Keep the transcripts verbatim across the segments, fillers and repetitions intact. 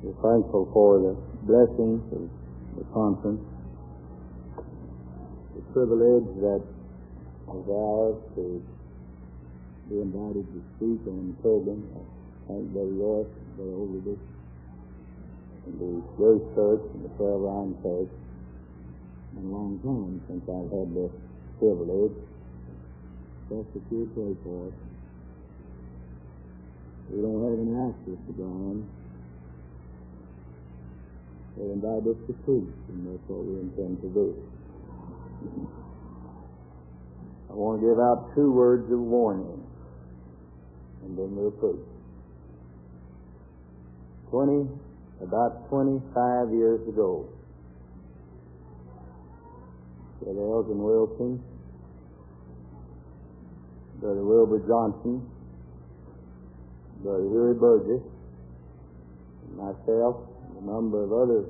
We're thankful for the blessings of the conference, the privilege that is ours to be invited to speak on the program. I thank Brother Royce and Brother Overby and the Grace Church and the Prayer Line Church. It's been a long time since I've had this privilege. Just that you pray for us. We don't have any access to go on. They invite us to preach, and that's what we intend to do. I want to give out two words of warning, and then we'll preach. Twenty, about twenty-five years ago, Brother Elgin Wilson, Brother Wilbur Johnson, Brother Huey Burgess, and myself, and a number of other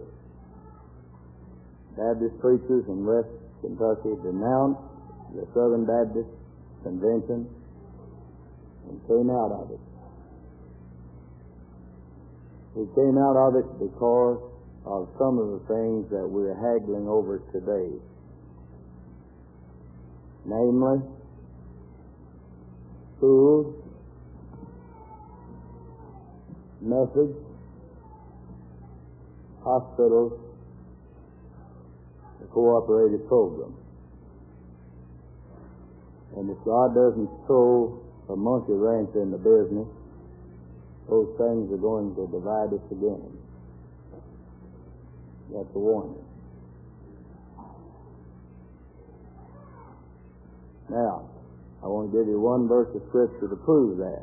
Baptist preachers in West Kentucky denounced the Southern Baptist Convention and came out of it. We came out of it because of some of the things that we're haggling over today. Namely, schools, methods, hospitals, the cooperative program. And if God doesn't throw a monkey wrench in the business, those things are going to divide us again. That's a warning. Now, I want to give you one verse of Scripture to prove that.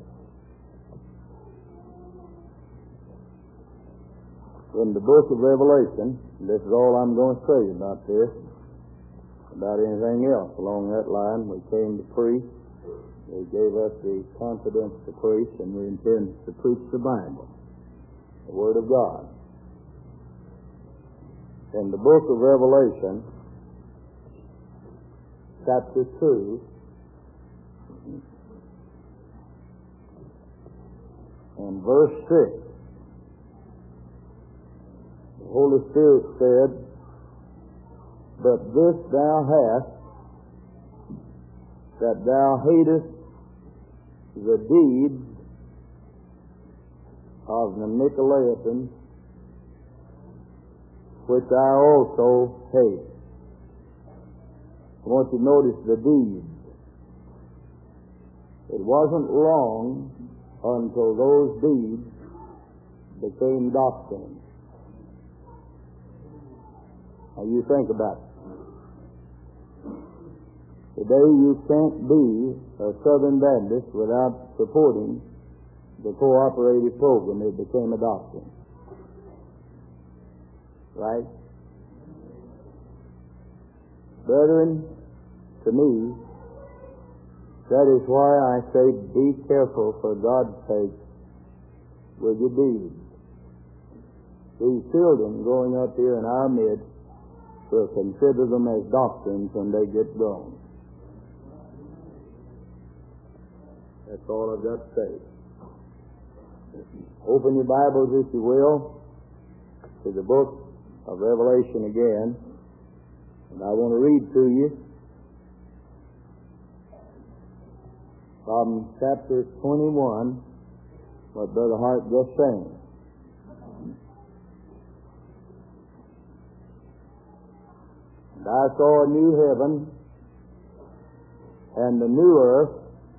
In the book of Revelation, this is all I'm going to say about this, about anything else along that line. We came to preach. They gave us the confidence to preach, and we intend to preach the Bible, the Word of God. In the book of Revelation, chapter two, and verse six, the Holy Spirit said, "But this thou hast, that thou hatest the deeds of the Nicolaitans, which I also hate." I want you to notice the deeds. It wasn't long until those deeds became doctrine. Now you think about it. Today you can't be a Southern Baptist without supporting the cooperative program. It became a doctrine. Right? Brethren, to me, that is why I say be careful for God's sake with your deeds. These children growing up here in our midst will consider them as doctrines when they get grown. That's all I've got to say. Open your Bibles, if you will, to the book of Revelation again. And I want to read to you from chapter twenty-one, what Brother Hart just sang. "And I saw a new heaven and a new earth,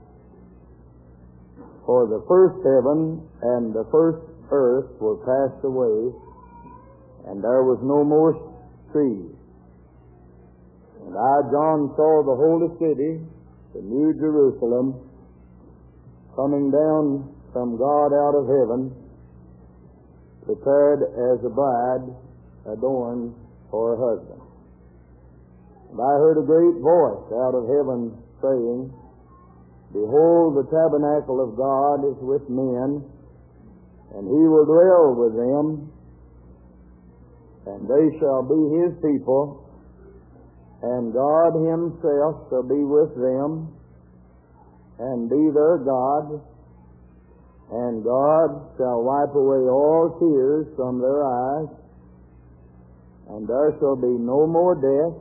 for the first heaven and the first earth were passed away, and there was no more sea. And I, John, saw the holy city, the new Jerusalem, coming down from God out of heaven, prepared as a bride adorned for her husband. And I heard a great voice out of heaven saying, Behold, the tabernacle of God is with men, and he will dwell with them, and they shall be his people, and God himself shall be with them, and be their God, And God shall wipe away all tears from their eyes, and there shall be no more death,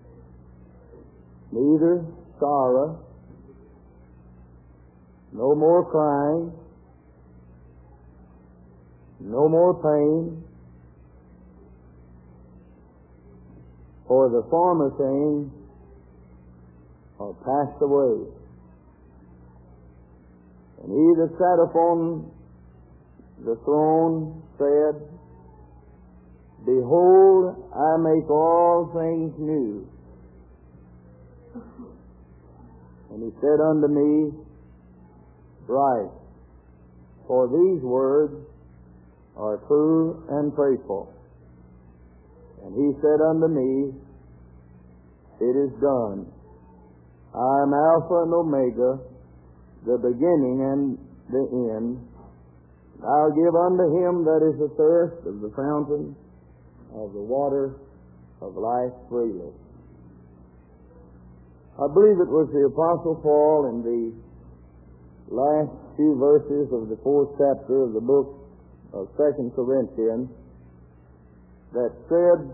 neither sorrow, no more crying, no more pain, for the former things are passed away. And he that sat upon the throne said, Behold, I make all things new. And he said unto me, Write, for these words are true and faithful. And he said unto me, It is done. I am Alpha and Omega, the beginning and the end. I'll give unto him that is athirst of the fountain of the water of life freely. I believe it was the Apostle Paul in the last few verses of the fourth chapter of the book of Second Corinthians that said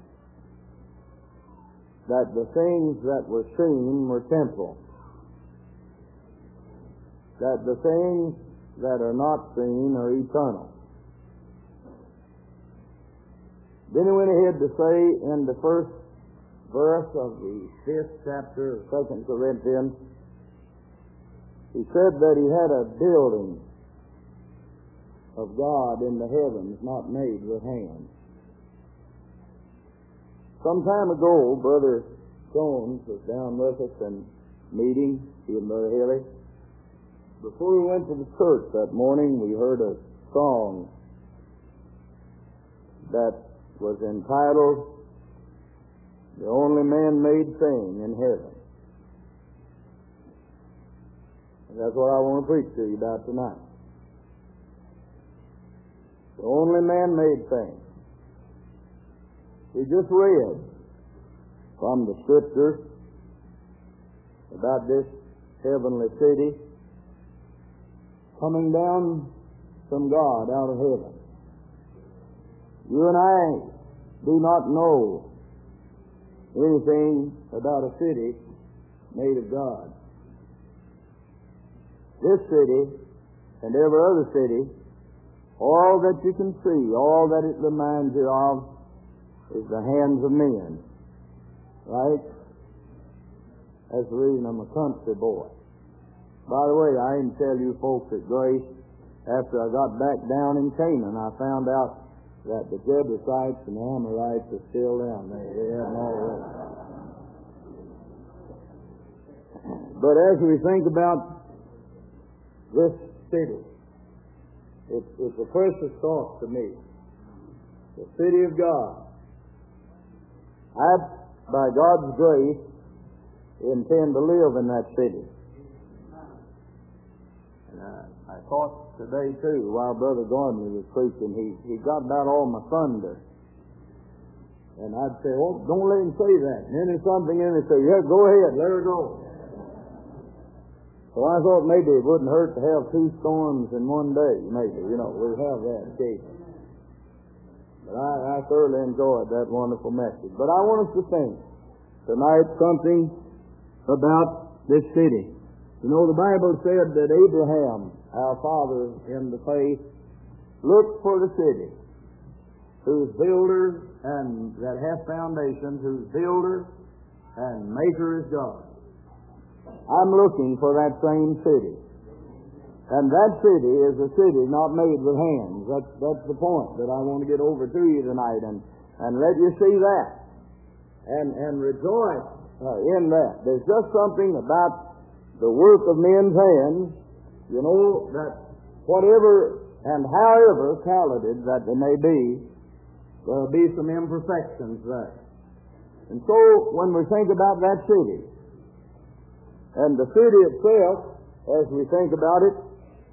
that the things that were seen were temporal, that the things that are not seen are eternal. Then he went ahead to say in the first verse of the fifth chapter of Second Corinthians, he said that he had a building of God in the heavens, not made with hands. Some time ago, Brother Jones was down with us in meeting, he and Brother Haley. Before we went to the church that morning, we heard a song that was entitled, The Only Man-Made Thing in Heaven. And that's what I want to preach to you about tonight. The only man-made thing. We just read from the Scriptures about this heavenly city coming down from God out of heaven. You and I do not know anything about a city made of God. This city and every other city, all that you can see, all that it reminds you of, is the hands of men. Right? That's the reason I'm a country boy. By the way, I didn't tell you folks at Grace, after I got back down in Canaan, I found out that the Jebusites and the Amorites are still down there. They haven't already. But as we think about this city, it's, it's a precious thought to me. The city of God. I, by God's grace, intend to live in that city. And I, I thought today, too, while Brother Gardner was preaching, he, he got about all my thunder. And I'd say, well, don't let him say that. And then there's something in it say, yeah, go ahead, let her go. So I thought maybe it wouldn't hurt to have two storms in one day, maybe. You know, we have that occasionally. But I, I thoroughly enjoyed that wonderful message. But I want us to think tonight something about this city. You know, the Bible said that Abraham, our father in the faith, looked for the city whose builder and that hath foundations, whose builder and maker is God. I'm looking for that same city. And that city is a city not made with hands. That's, that's the point that I want to get over to you tonight and, and let you see that. And, and rejoice uh, in that. There's just something about the work of men's hands, you know, that whatever and however talented that they may be, there'll be some imperfections there. And so when we think about that city, and the city itself, as we think about it,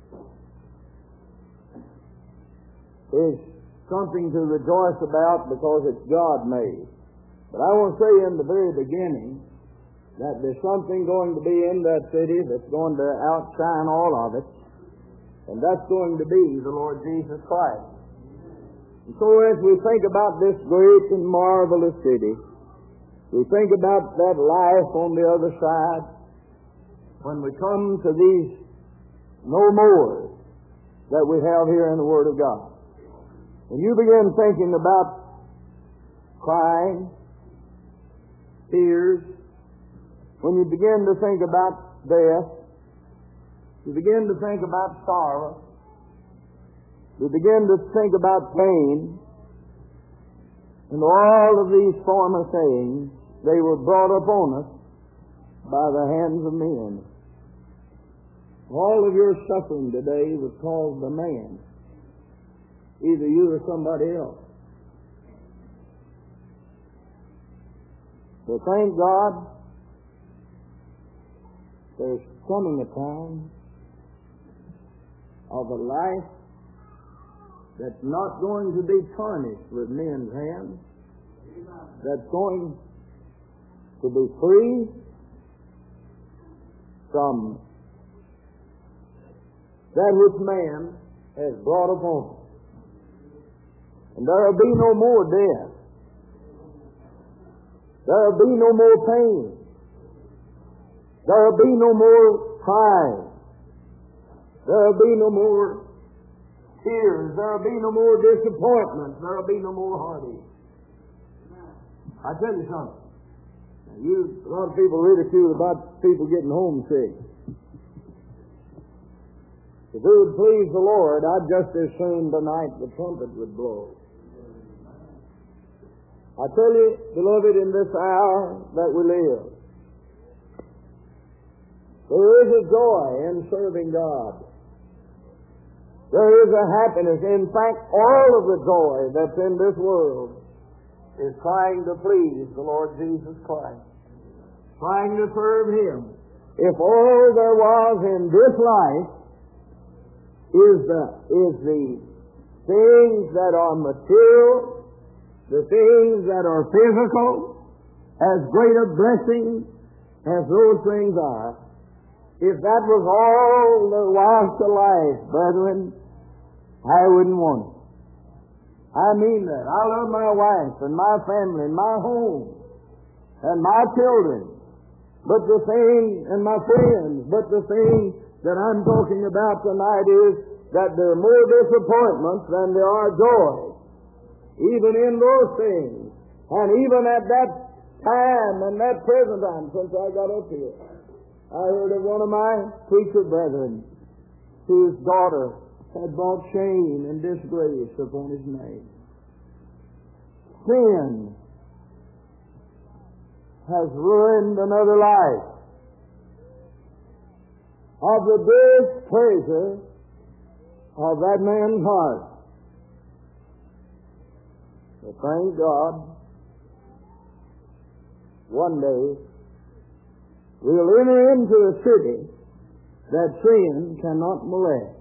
is something to rejoice about because it's God-made. But I want to say in the very beginning that there's something going to be in that city that's going to outshine all of it, And that's going to be the Lord Jesus Christ. And so as we think about this great and marvelous city, we think about that life on the other side, when we come to these no more that we have here in the Word of God. When you begin thinking about crying, tears, when you begin to think about death, you begin to think about sorrow, you begin to think about pain, and all of these former things, they were brought upon us by the hands of men. All of your suffering today was caused by man, either you or somebody else. So thank God, there's coming a time of a life that's not going to be tarnished with men's hands, that's going to be free from that which man has brought upon us. And there will be no more death. There will be no more pain. There will be no more crying. There will be no more tears. There will be no more disappointment. There will be no more heartache. I tell you something. Now, you, a lot of people ridicule about people getting homesick. If it would please the Lord, I'd just as soon tonight the trumpet would blow. I tell you, beloved, in this hour that we live, there is a joy in serving God. There is a happiness. In fact, all of the joy that's in this world is trying to please the Lord Jesus Christ, trying to serve Him. If all there was in this life is the, is the things that are material, the things that are physical, as great a blessing as those things are, if that was all there was to life, brethren, I wouldn't want it. I mean that. I love my wife and my family and my home and my children, but the thing, and my friends, but the thing that I'm talking about tonight is that there are more disappointments than there are joys, even in those things, and even at that time and that present time since I got up here. I heard of one of my preacher brethren whose daughter had brought shame and disgrace upon his name. Sin has ruined another life. Of the best treasure of that man's heart. But thank God, one day we'll enter into a city that sin cannot molest.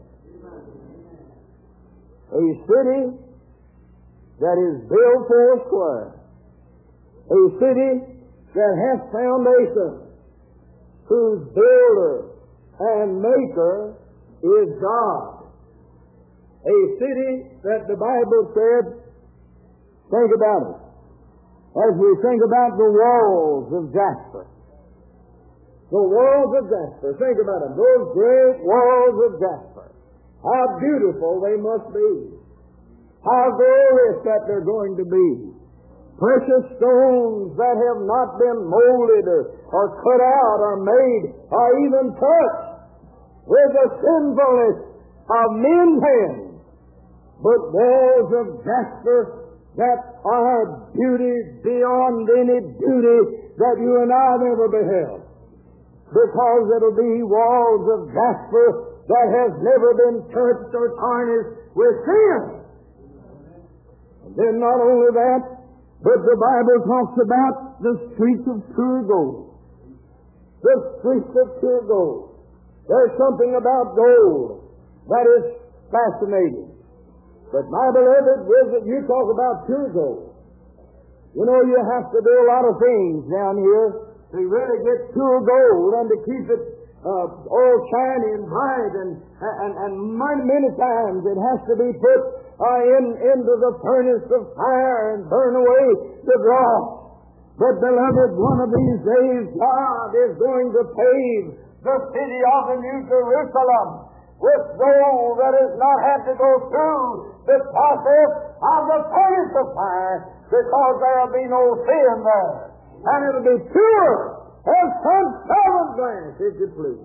A city that is built four square. A city that has foundation, whose builder and maker is God. A city that the Bible said, think about it, as we think about the walls of Jasper. The walls of Jasper, think about them, those great walls of Jasper. How beautiful they must be. How glorious that they're going to be. Precious stones that have not been molded or, or cut out or made or even touched with the sinfulness of men's hands, but walls of jasper that are beauty beyond any beauty that you and I have ever beheld. Because it'll be walls of jasper that has never been touched or tarnished with sin. And then not only that, but the Bible talks about the streets of pure gold. The streets of pure gold. There's something about gold that is fascinating. But my beloved, you talk about pure gold. You know, you have to do a lot of things down here to really get pure gold and to keep it uh, all shiny and bright, and, and, and many, many times it has to be put uh, in, into the furnace of fire and burn away the dross. But, beloved, one of these days God is going to pave the city of the New Jerusalem with gold that has not had to go through the process of the furnace of fire, because there will be no sin there. And it will be pure as transparent glass, if you please.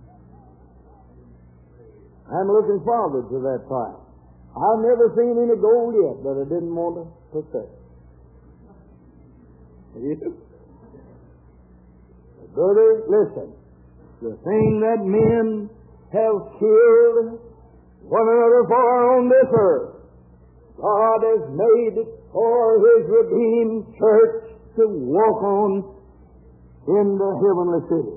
I'm looking forward to that time. I've never seen any gold yet that I didn't want to possess. Brother, listen. The thing that men have killed one another for on this earth, God has made it for His redeemed church to walk on in the heavenly city.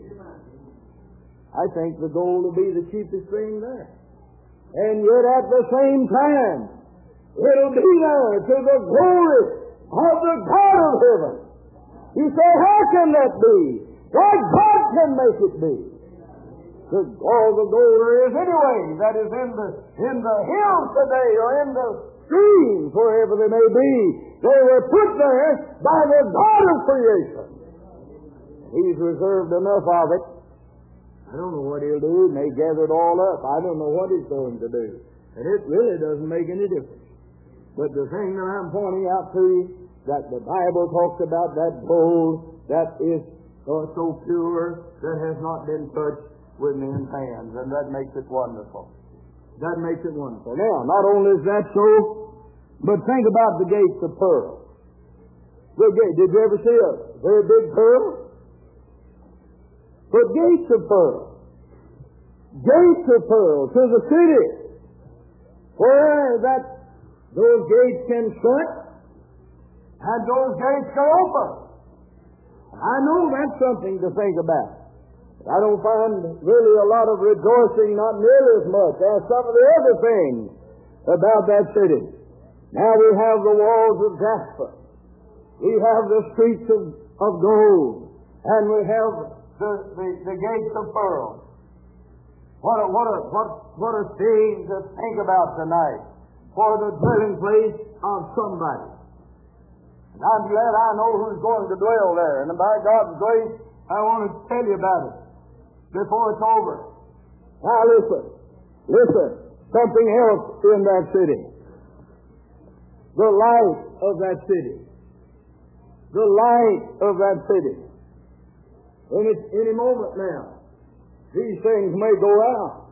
I think the gold will be the cheapest thing there. And yet at the same time, it'll be there to the glory of the God of heaven. You say, how can that be? Why, God can make it be. Because all the gold there is anyway that is in the, in the hills today, or in the streams, wherever they may be, they were put there by the God of creation. He's reserved enough of it. I don't know what He'll do. He may gather it all up. I don't know what He's going to do. And it really doesn't make any difference. But the thing that I'm pointing out to you, that the Bible talks about that gold that is uh, so pure that has not been touched with men's hands, and that makes it wonderful. That makes it wonderful. Now, not only is that so, but think about the gates of pearl. The gate, did you ever see a very big pearl? But gates of pearl. Gates of pearl to the city, where that those gates can shut and those gates can open. I know that's something to think about. I don't find really a lot of rejoicing, not nearly as much as some of the other things about that city. Now we have the walls of jasper. We have the streets of, of gold. And we have the, the, the gates of pearl. What a, what, a, what, what a thing to think about tonight for the dwelling place of somebody. And I'm glad I know who's going to dwell there. And by God's grace, I want to tell you about it before it's over. Now listen, listen, something else in that city. The light of that city. The light of that city. And it's any moment now, these things may go out.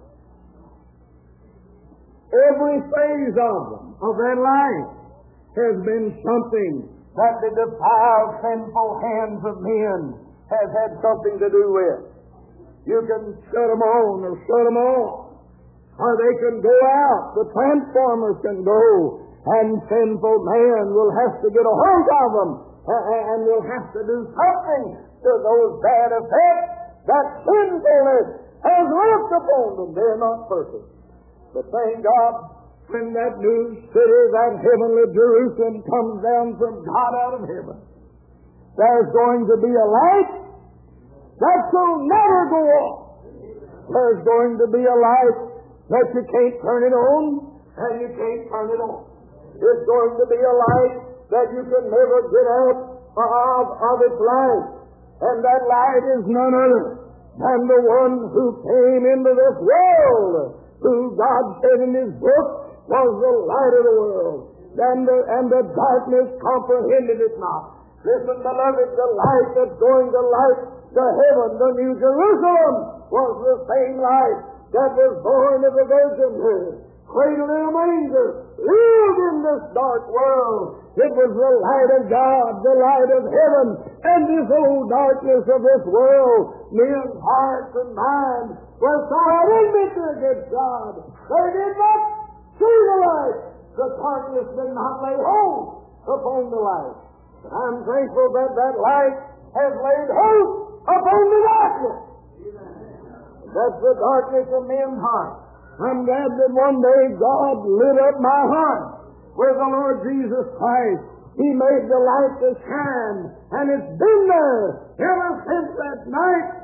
Every phase of them, of that light, has been something that the defiled, sinful hands of men has had something to do with. You can shut them on or shut them off, or they can go out. The transformers can go, and sinful man will have to get a hold of them, and will have to do something to those bad effects that sinfulness has left upon them. They're not perfect. But thank God, when that new city, that heavenly Jerusalem, comes down from God out of heaven, there's going to be a light that will never go off. There's going to be a light that you can't turn it on, and you can't turn it off. It's going to be a light that you can never get out of, of its light. And that light is none other than the one who came into this world, who God said in His book was the light of the world. And the, and the darkness comprehended it not. Listen, beloved, the light that's going to light the heaven, the New Jerusalem, was the same light that was born of the Virgin, cradled in a manger, lived in this dark world. It was the light of God, the light of heaven, and this old darkness of this world, men's hearts and minds were so enmity against God. They did not see the light. The darkness did not lay hold upon the light. But I'm thankful that that light has laid hold upon the darkness. That's the darkness of men's hearts. I'm glad that one day God lit up my heart with the Lord Jesus Christ. He made the light to shine, and it's been there ever since that night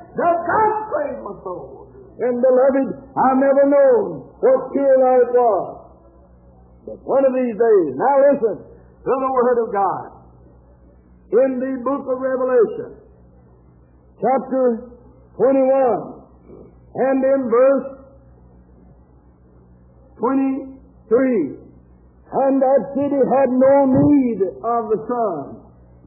does God save my soul. And beloved, I've never known what pure life was. But one of these days, now listen to the Word of God. In the book of Revelation, chapter twenty-one, and in verse twenty-three, and that city had no need of the sun,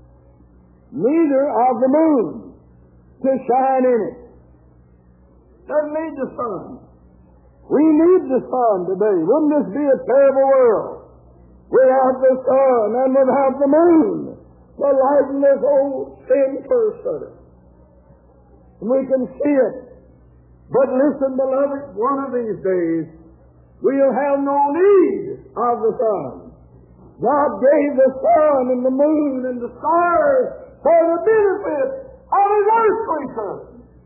neither of the moon to shine in it. Doesn't need the sun. We need the sun today. Wouldn't this be a terrible world without the sun and without the moon to lighten this old sin cursed earth? And we can see it. But listen, beloved, one of these days we'll have no need of the sun. God gave the sun and the moon and the stars for the benefit of His earth creatures.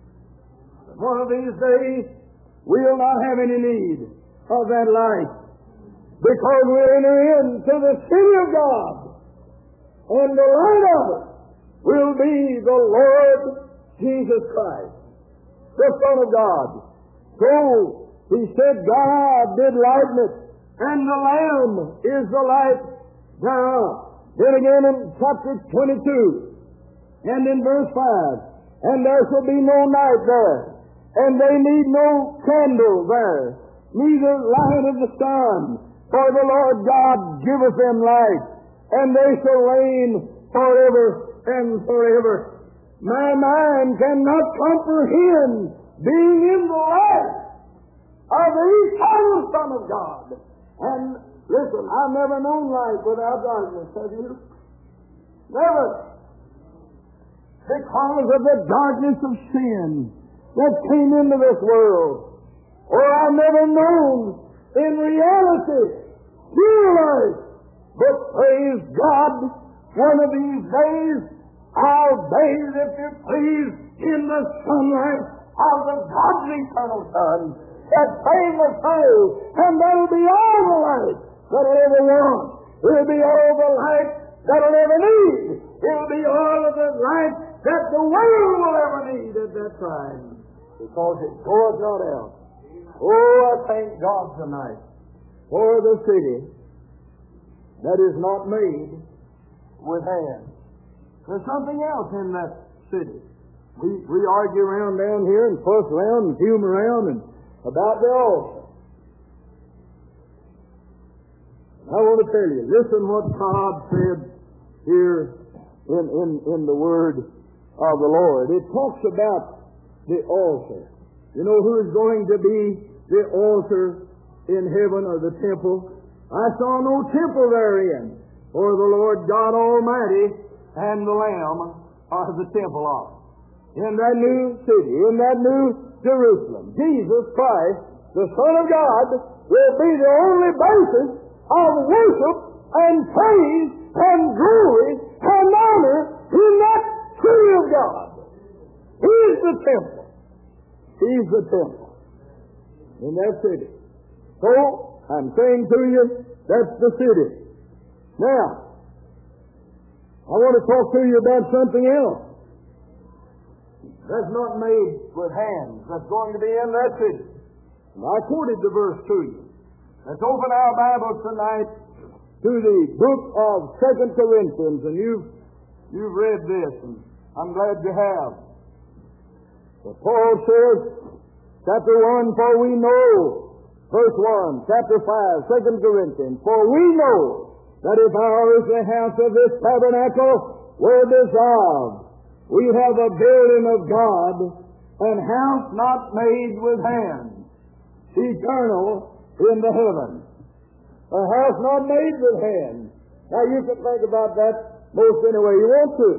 One of these days, we'll not have any need of that light, because we'll enter into the city of God, and the light of it will be the Lord Jesus Christ, the Son of God. So, He said, God did lighten it, and the Lamb is the light thereof. Then again in chapter twenty-two, and in verse five, and there shall be no night there, and they need no candle there, neither light of the sun, for the Lord God giveth them light, and they shall reign forever and forever. My mind cannot comprehend being in the light of the eternal Son of God. And listen, I've never known light without darkness, have you? Never. Because of the darkness of sin that came into this world. Or I've never known in reality pure life. But praise God, one of these days I'll bathe, if you please, in the sunlight of the God's eternal Son that saved my soul. And that'll be all the light that'll ever want. It'll be all the light that'll ever need. It'll be all of the light that the world will ever need at that time, because it goeth not out. Oh, I thank God tonight for the city that is not made with hands. There's something else in that city. We we argue around down here and fuss around and fume around and about the altar. I want to tell you, listen what God said here in, in, in the Word of the Lord. It talks about the altar. You know who is going to be the altar in heaven, or the temple? I saw no temple therein, for the Lord God Almighty and the Lamb are the temple of it. In that new city, in that new Jerusalem, Jesus Christ, the Son of God, will be the only basis of worship and praise and glory and honor in that city of God. He's the temple. He's the temple in that city. So, I'm saying to you, that's the city. Now, I want to talk to you about something else that's not made with hands, that's going to be in that city. And I quoted the verse to you. Let's open our Bibles tonight to the book of Second Corinthians, and you've, you've read this, and I'm glad you have. But Paul says, chapter one, for we know, verse one, chapter five, Second Corinthians, for we know that if our earthly house of this tabernacle were dissolved, we have a building of God, an house not made with hands, eternal in the heavens. A house not made with hands. Now you can think about that most any way you want to.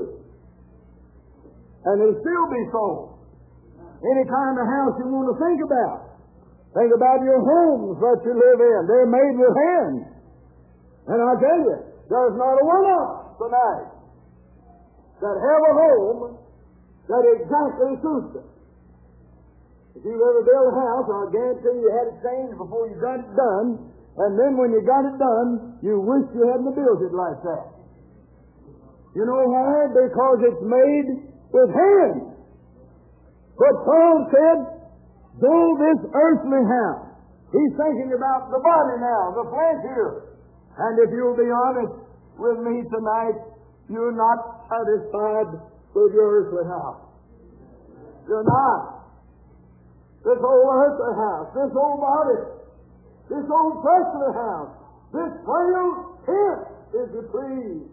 And it'll still be so. Any kind of house you want to think about. Think about your homes that you live in. They're made with hands. And I tell you, there's not a one of us tonight that have a home that exactly suits them. If you ever build a house, I guarantee you had it changed before you got it done, and then when you got it done, you wish you hadn't built it like that. You know why? Because it's made with hands. But Paul said, though this earthly house, he's thinking about the body now, the flesh here. And if you'll be honest with me tonight, you're not satisfied with your earthly house. You're not. This old earthly house, this old body, this old fleshly house, this frail tent is a tree.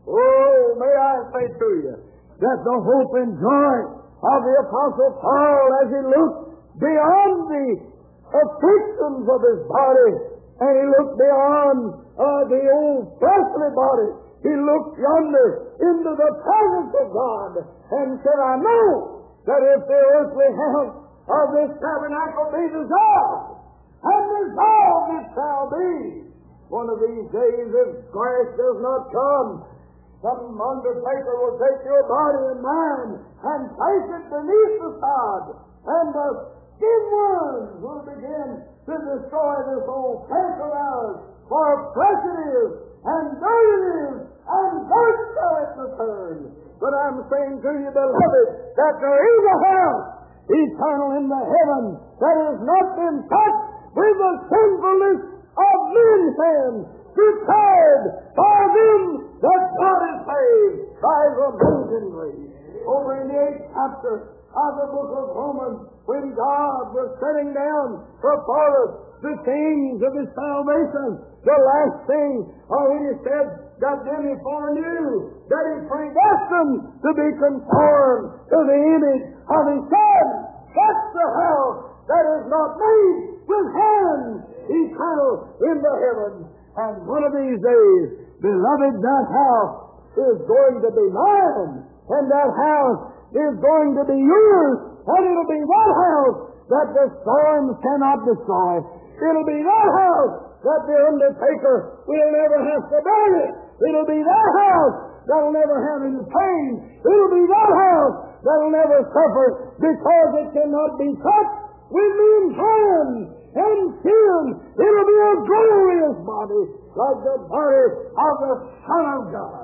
Oh, may I say to you that the hope and joy of the Apostle Paul as he looked beyond the afflictions of his body and he looked beyond uh, the old fleshly body, he looked yonder into the presence of God and said, I know that if the earthly house of this tabernacle be dissolved, and dissolved it shall be, one of these days, if Christ does not come, some undertaker will take your body and mine and place it beneath the sod, and the skin worms will begin to destroy this old flesh of ours, for flesh it is, and dirt it is, and dirt shall it return. But I'm saying to you, beloved, that there is a house eternal in the heaven that has not been touched with the sinfulness of men's hands, prepared for them that God has saved by His amazing grace. Over in the eighth chapter of the book of Romans, when God was setting down before us the things of His salvation, the last thing, or when He said that then He foreknew that He predestined to be conformed to the image of His Son. That's the house that is not made with hands, eternal in the heavens. And one of these days, beloved, that house is going to be mine, and that house is going to be yours, and it'll be that house that the storms cannot destroy. It'll be that house that the undertaker will never have to burn it. It'll be that house that'll never have any pain. It'll be that house that'll never suffer because it cannot be touched with men's hands and sin. It'll be a glorious body like the body of the Son of God.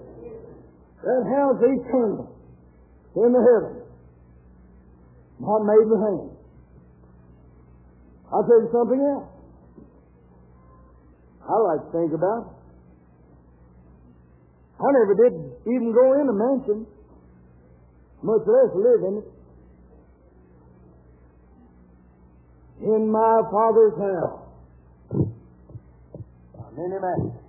That house eternal in the heavens, not made with hands. I'll tell you something else I like to think about. I never did even go in a mansion, much less live in it. In my Father's house are many mansions.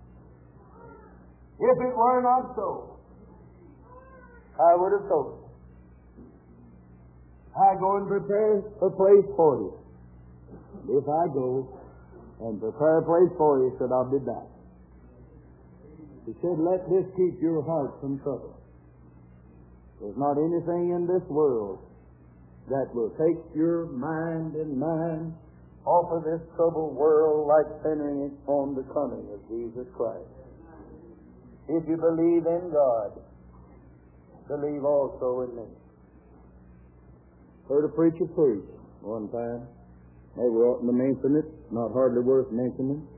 If it were not so, I would have told you. I go and prepare a place for you. If I go and prepare a place for you, said, I'll be back. He said, let this keep your heart from trouble. There's not anything in this world that will take your mind and mine off of this troubled world like centering it on the coming of Jesus Christ. If you believe in God, believe also in me. Heard a preacher preach one time. Maybe we oughtn't to mention it. Not hardly worth mentioning.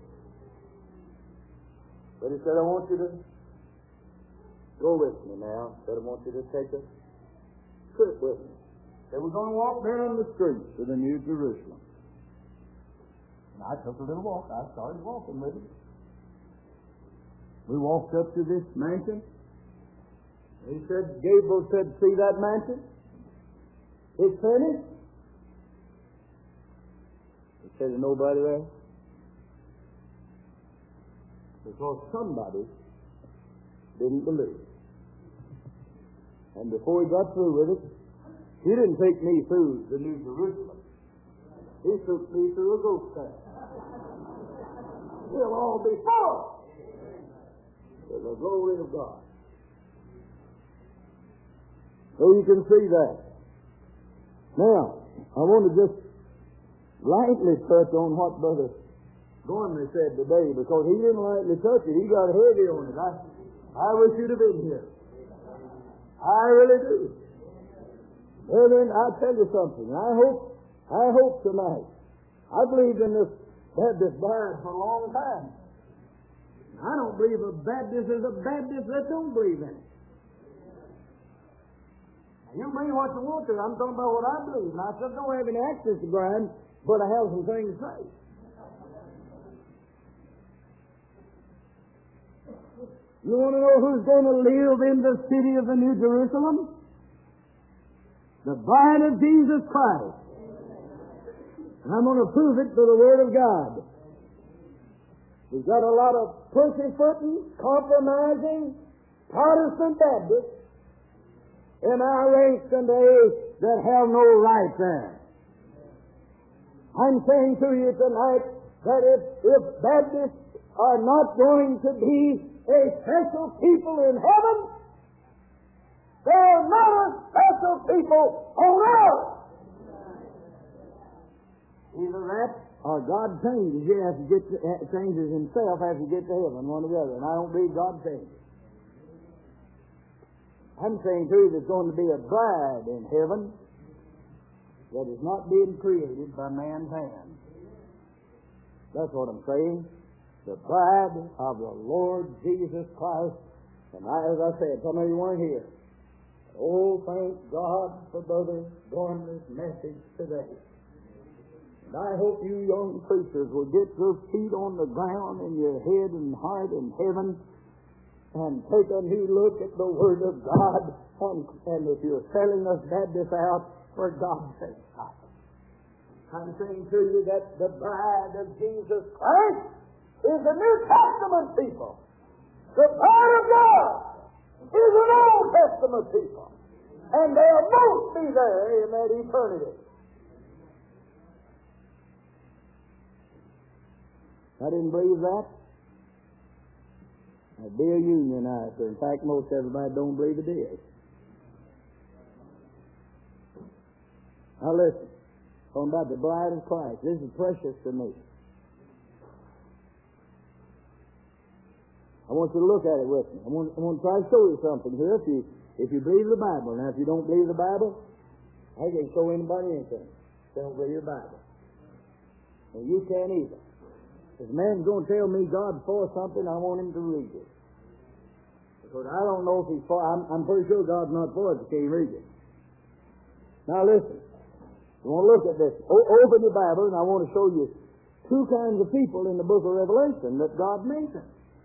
But he said, I want you to go with me now. He said, I want you to take a trip with me. They were going to walk down the streets of the New Jerusalem. And I took a little walk. I started walking with him. We walked up to this mansion. He said, Gabriel said, see that mansion? It's finished. He said, there's nobody there. Because somebody didn't believe. And before he got through with it, he didn't take me through the New Jerusalem. He took me through a ghost town. We'll all be full with the glory of God. So you can see that. Now, I want to just lightly touch on what Brother Gormley said today, because he didn't lightly touch it. He got heavy on it. I, I wish you'd have been here. I really do. Brethren, I'll tell you something. I hope, I hope tonight. I believed in this Baptist bride for a long time. I don't believe a Baptist is a Baptist that don't believe in it. You believe what you want to. I'm talking about what I believe. And I said, don't have any access to ground, but I have some things to say. You want to know who's going to live in the city of the New Jerusalem? The bride of Jesus Christ. And I'm going to prove it by the Word of God. We've got a lot of pussyfooting, compromising Protestant Baptists in our ranks today that have no right there. I'm saying to you tonight that if, if Baptists are not going to be a special people in heaven, they're not a special people on earth. Either that or God changes you as you get to, uh, changes himself as you get to heaven, one or the other. And I don't believe God changes. I'm saying to you there's going to be a bride in heaven that is not being created by man's hand. That's what I'm saying. The bride of the Lord Jesus Christ. And I, as I said, some of you weren't here. Oh, thank God for Brother Gormley's message today. And I hope you young preachers will get your feet on the ground and your head and heart in heaven and take a new look at the Word of God. And, and if you're selling us Baptists out, for God's sake, stop it. I'm saying to you that the bride of Jesus Christ is the New Testament people. The bride of God is an Old Testament people. And they'll both be there in that eternity. I didn't believe that. I'd be a Unionizer. In fact, most everybody don't believe it is. Now listen, talking about the bride of Christ. This is precious to me. I want you to look at it with me. I want, I want to try to show you something here. If you if you believe the Bible, now if you don't believe the Bible, I can show anybody anything. They don't believe the Bible, and you can't either. If a man's going to tell me God's for something, I want him to read it. Because I don't know if he's for. I'm, I'm pretty sure God's not for it if you can't read it. Now listen. You want to look at this. O- open your Bible, and I want to show you two kinds of people in the book of Revelation that God mentioned.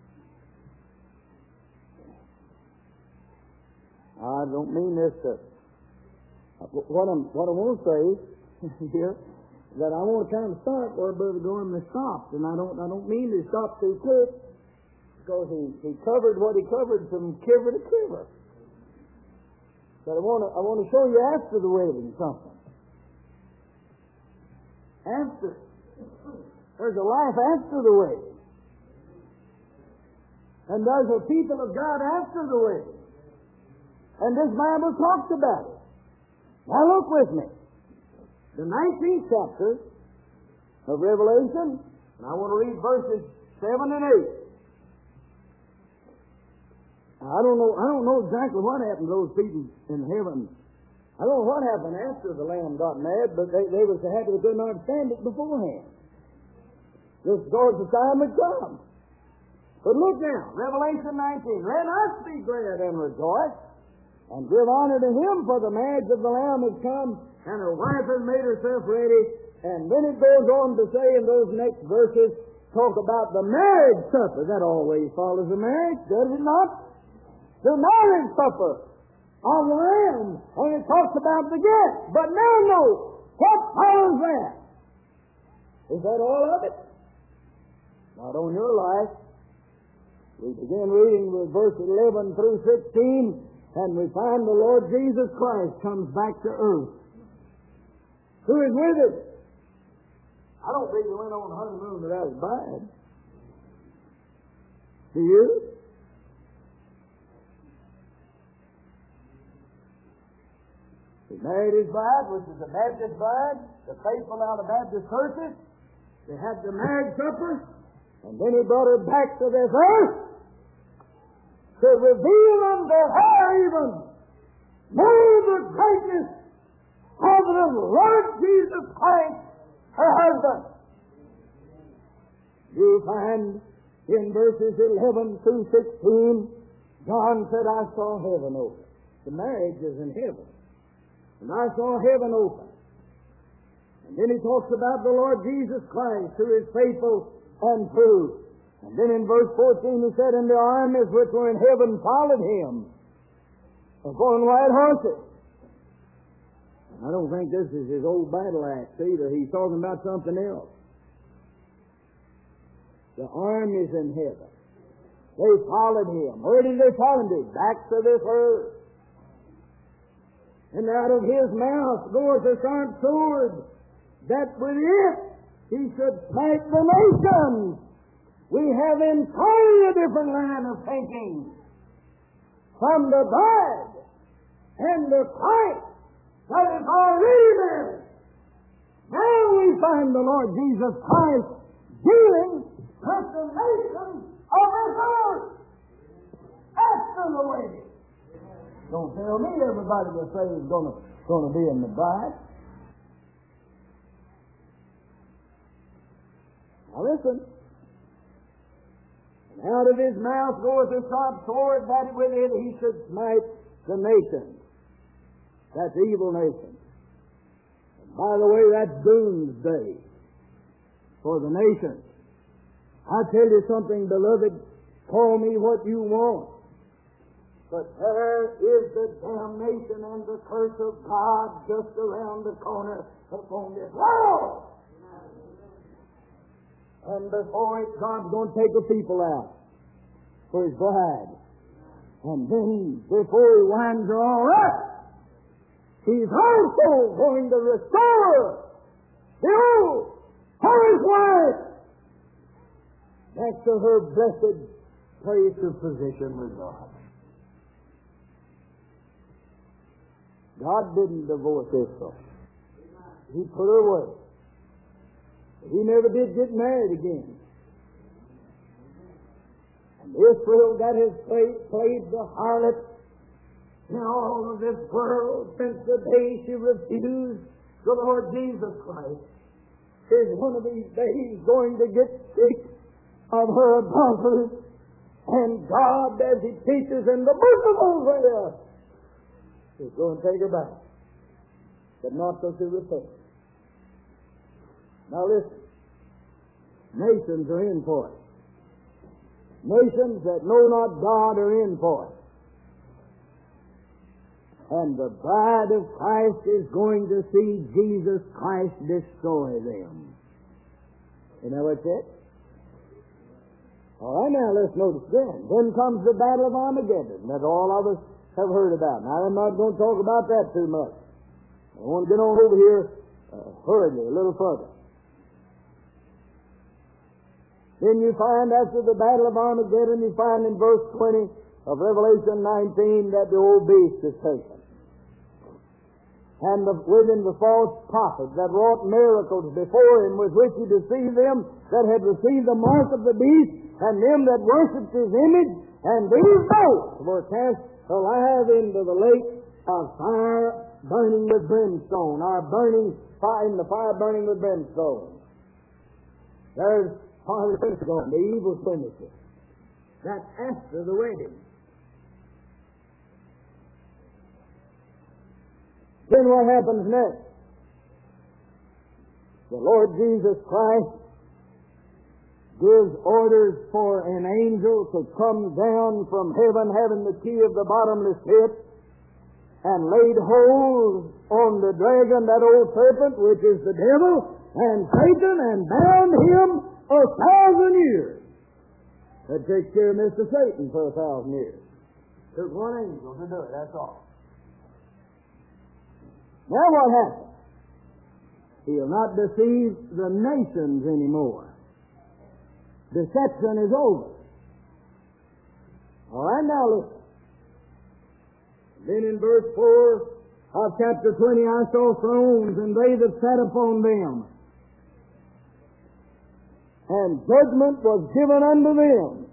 I don't mean this to... What, I'm, what I want to say here, that I want to kind of start where Brother Gormley stopped, and I don't I don't mean to stop too quick, because he, he covered what he covered from quiver to quiver. But I want to I want to show you after the wedding something. After. There's a life after the wedding. And there's a people of God after the wedding. And this Bible talks about it. Now look with me. The nineteenth chapter of Revelation, and I want to read verses seven and eight. Now, I don't know I don't know exactly what happened to those people in heaven. I don't know what happened after the Lamb got mad, but they, they were so happy they couldn't understand it beforehand. Just because the time had come. But look now, Revelation nineteen. Let us be glad and rejoice, and give honor to Him, for the marriage of the Lamb has come, and her wife has made herself ready. And then it goes on to say in those next verses, talk about the marriage supper. That always follows the marriage, does it not? The marriage supper of the Lamb. And it talks about the guest. But now note, what follows that? Is that all of it? Not on your life. We begin reading with verse eleven through sixteen, and we find the Lord Jesus Christ comes back to earth. Who is with us? I don't think he went on a honeymoon without his bride. Do you? He married his bride, which is the Baptist bride, the faithful out of Baptist churches. They had the marriage supper, and then he brought her back to this earth to reveal unto her even more the greatness of the Lord Jesus Christ, her husband. You find in verses eleven through sixteen, John said, I saw heaven open. The marriage is in heaven. And I saw heaven open. And then he talks about the Lord Jesus Christ, who is faithful and true. And then in verse fourteen he said, and the armies which were in heaven followed him, upon white horses. I don't think this is his old battle axe either. He's talking about something else. The armies in heaven. They followed him. Where did they follow him to? Back to this earth. And out of his mouth goeth a sharp sword, that with it he should smite the nations. We have entirely a different line of thinking from the bride and the Christ that is already there. Now we find the Lord Jesus Christ dealing with the nations of this earth after the wedding. Don't tell me everybody will say is going to going to be in the bride. Now listen. And out of his mouth goeth a sharp sword, that with it he should smite the nations. That's evil nations. And by the way, that's doomsday for the nations. I tell you something, beloved, call me what you want. But there is the damnation and the curse of God just around the corner upon this world. And before it, God's going to take the people out for his bride. And then, before he winds her all up, he's also going to restore the old his wife back to her blessed place of position with God. God didn't divorce Israel. He put her away. He never did get married again. And Israel got his place, played the harlot in all of this world since the day she refused the Lord Jesus Christ. Is one of these days going to get sick of her adultery, and God, as he teaches in the book of Hosea, is going to take her back, but not till she repents. Now listen, nations are in for it. Nations that know not God are in for it. And the bride of Christ is going to see Jesus Christ destroy them. You know what's it? All right, now let's notice then. Then comes the battle of Armageddon that all of us have heard about. Now I'm not going to talk about that too much. I want to get on over here uh, hurriedly, a little further. Then you find after the battle of Armageddon, you find in verse twenty of Revelation nineteen that the old beast is taken. And the, within the false prophet that wrought miracles before him with which he deceived them that had received the mark of the beast and them that worshipped his image, and these both were cast alive into the lake of fire burning with brimstone, or burning fire in the fire burning with brimstone. There's Father Brimstone, the evil Trinity. That's after the wedding. Then what happens next? The Lord Jesus Christ gives orders for an angel to come down from heaven, having the key of the bottomless pit, and laid hold on the dragon, that old serpent, which is the devil, and Satan, and bound him a thousand years. That takes care of Mister Satan for a thousand years. Took one angel to do it, that's all. Now what happens? He'll not deceive the nations anymore. Deception is over. All right, now listen. Then in verse four of chapter twenty, I saw thrones, and they that sat upon them, and judgment was given unto them.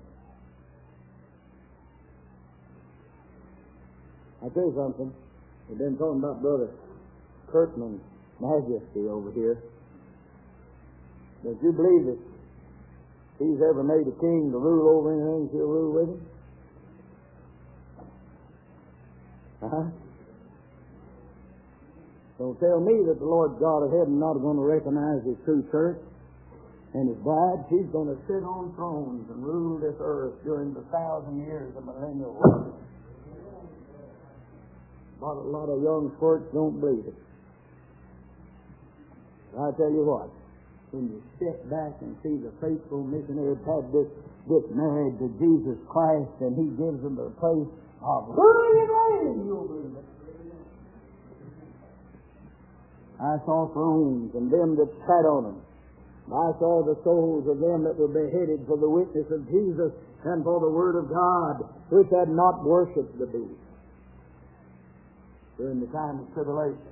I'll tell you something. We've been talking about Brother Kirkman's majesty over here. Don't you believe that he's ever made a king to rule over anything, she'll rule with him? Uh-huh. Don't tell me that the Lord God of heaven not going to recognize His true church and His bride. She's going to sit on thrones and rule this earth during the thousand years of millennial reign. But a lot of young squirts don't believe it. I tell you what, when you step back and see the faithful missionaries had this, this married to Jesus Christ, and He gives them the place of ruling and reigning, you'll believe it. I saw thrones and them that sat on them. I saw the souls of them that were beheaded for the witness of Jesus and for the Word of God, which had not worshipped the beast during the time of tribulation.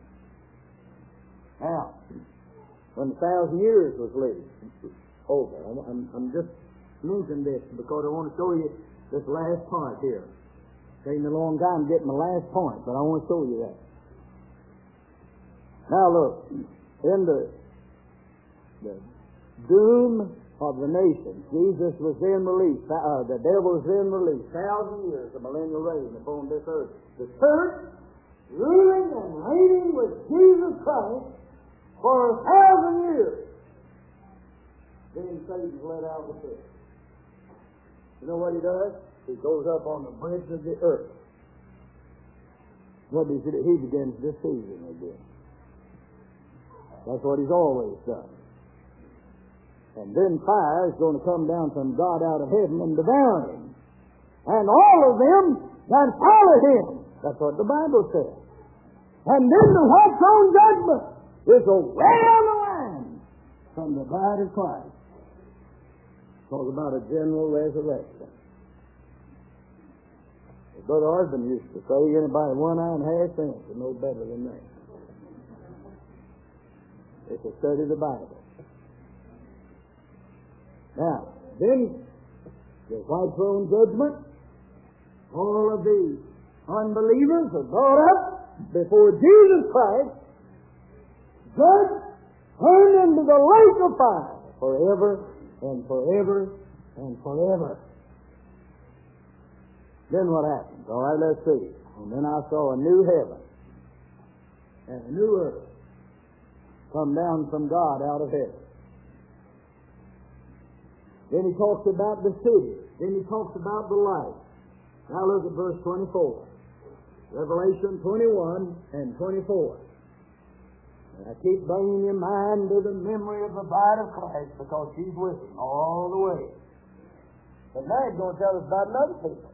Now, when the thousand years was lived over, I'm, I'm just mentioning this because I want to show you this last part here. Taking a long time getting my last point, but I want to show you that. Now look, in the the doom of the nations, Jesus was then released, uh, the devil was then released, thousand years of millennial reign upon this earth. The church ruling and reigning with Jesus Christ for a thousand years. Then Satan's let out of the pit. You know what he does? He goes up on the bridge of the earth. What does he do? He begins deceiving again. That's what he's always done. And then fire is going to come down from God out of heaven and devour him. And all of them that follow him. That's what the Bible says. And then the white throne judgment is away on the line from the bride of Christ. Talk about a general resurrection. As Brother Osborne used to say, anybody one eye and half inch is no better than that. It's a study of the Bible. Now, then, the white throne judgment, all of the unbelievers are brought up before Jesus Christ, judged, turned into the lake of fire forever and forever and forever. Then what happens? All right, let's see. And then I saw a new heaven and a new earth come down from God out of heaven. Then he talks about the city. Then he talks about the light. Now look at verse twenty-four. Revelation twenty-one and twenty-four. And I keep bringing your mind to the memory of the bride of Christ because she's with him all the way. But now he's going to tell us about another people.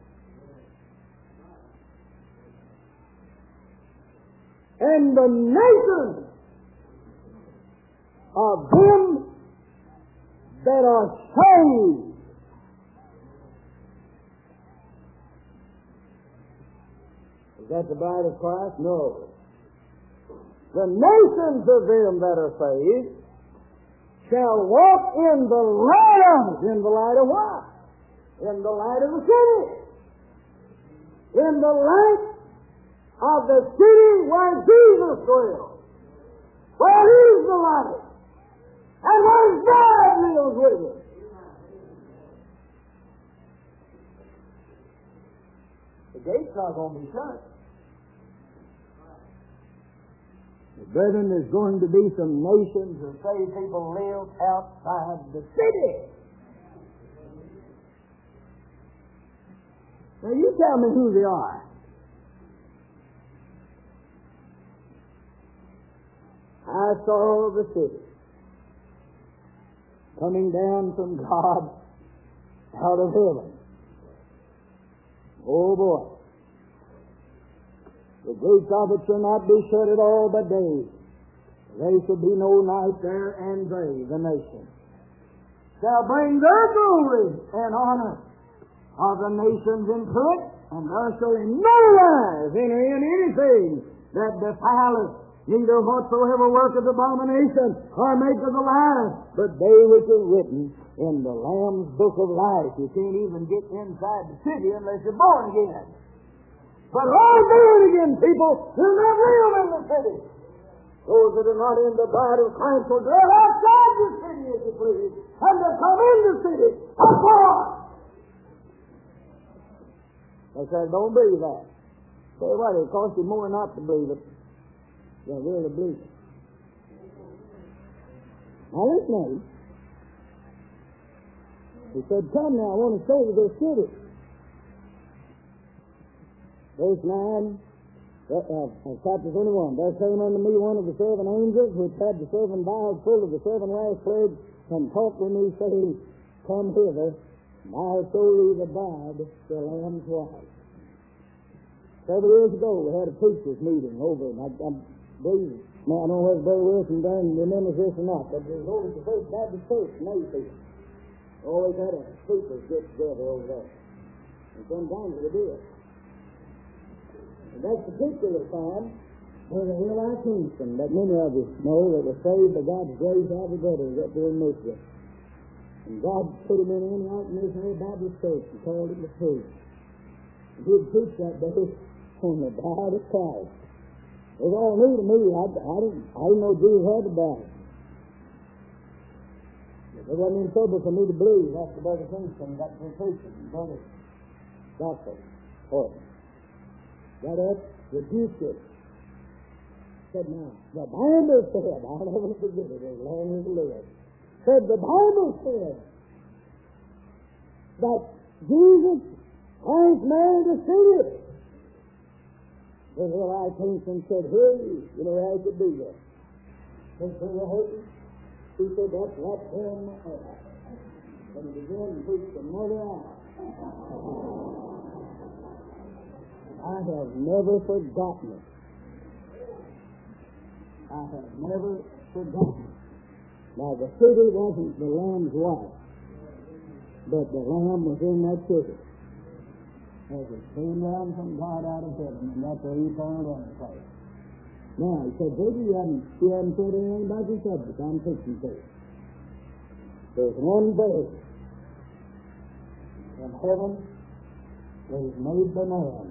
And the nations of them that are saved. Is that the bride of Christ? No. The nations of them that are saved shall walk in the light of, in the light of what? In the light of the city. In the light of the city where Jesus dwells. Where is the light? And where God lives with him. The gate's not going to be shut. The brethren, there's going to be some nations that say people live outside the city. Now you tell me who they are. I saw the city coming down from God out of heaven. Oh boy. The gates of it shall not be shut at all by day. There shall be no night there, and they, the nation, shall bring their glory and honor of the nations into it, and there shall in no wise enter in anything that defileth, neither whatsoever worketh abomination or maketh a lie, but they which are written in the Lamb's book of life. You can't even get inside the city unless you're born again. But all born again people do not live in the city. Those that are not in the bride of Christ will go outside the city, as you please, and to come in the city abroad. They said, don't believe that. Say what, it costs you more not to believe it. They really believe it. Now listen to him. He said, come now, I want to show you this city. Verse nine, uh, uh, chapter twenty-one. There came unto me one of the seven angels, which had the seven vials full of the seven last plagues, and talked with me, saying, come hither, and I'll show thee the bride, the Lamb's wife. Several years ago, we had a preachers' meeting over, and I, I believe, now I don't know whether Brother Wilson done remembers this or not, but it was over at the First Baptist Church in Mayfield. Always had a preachers get together over there. And sometimes we did. And that particular time, there was a hill out of Kingston that many of us know that was saved by God's grace out of the gutter up there in Michigan. And God put him in an out missionary Baptist church and called him the priest. And he'd preach that day on the bride of Christ. It was all new to me. I, I, didn't, I didn't know Jesus had the bride. It wasn't in trouble for me to believe after Brother Kingston got to preaching. Brother Doctor Horton got up, rebuked it. Said, now, the Bible said, I'll never forget it as long as I live. Said, the Bible said that Jesus Christ married a sinner. Brother Eli Kingston said, hey, you know how I could do that. Said, Brother Horton, he said, that's right there in the air. And he began to preach another hour. I have never forgotten it. I have never forgotten it. Now, the city wasn't the Lamb's wife, but the Lamb was in that city. As it came down from God out of heaven, and that's where he found on the place. Now, he said, baby, you haven't, you haven't said anything about your subject. I'm fixing to. There's one verse in heaven that is made the man.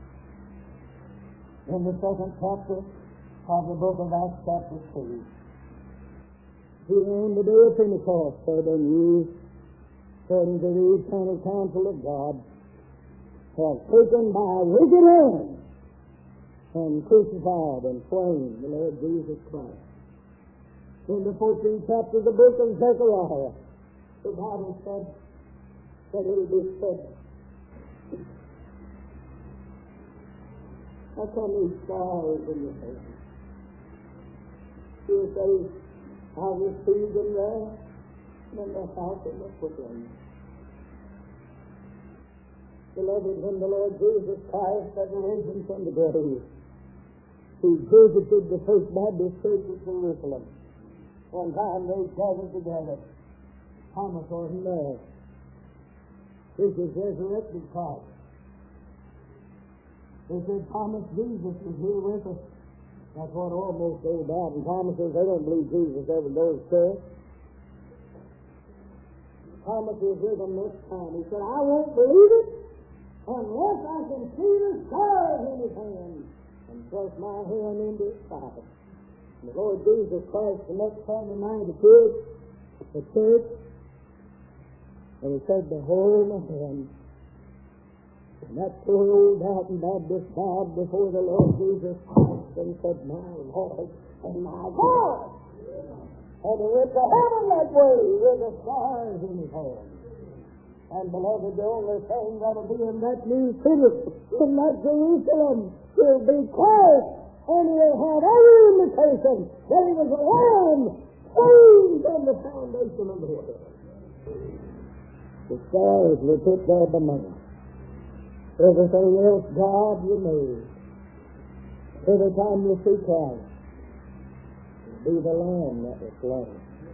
In the second chapter of the book of Acts, chapter two. He on the day of Pentecost said, and you, according to the eternal counsel of God, have taken by wicked hands and crucified and slain the Lord Jesus Christ. In the fourteenth chapter of the book of Zechariah, the Bible said that it will be said, how come these stars in your face? You say, I will see them there in the house of the footland. Beloved, when the Lord Jesus Christ had risen from the grave, he visited the First Baptist Church at Jerusalem. One time they gathered together. Thomas wasn't there. This is resurrected Christ. They said, Thomas, Jesus is here with us. That's what almost they about. And Thomas says, they don't believe Jesus ever goes to church. Thomas was with them next time. He said, I won't believe it unless I can see the scars in his hand and thrust my hand into his side. And the Lord Jesus Christ, the next Sunday night, appeared at the church, and he said, behold my hand. And that poor old Dalton Baptist bowed before the Lord Jesus Christ and said, my Lord and my God. And he went to heaven that way with the stars in his hand. And beloved, the only thing that will be in that new city, in that Jerusalem, will be Christ. And he'll have every indication that he was a lamb slain from the foundation of the world. The stars were put there by man. Everything else God will made. Every time you see Christ, it'll be the Lamb that was slain.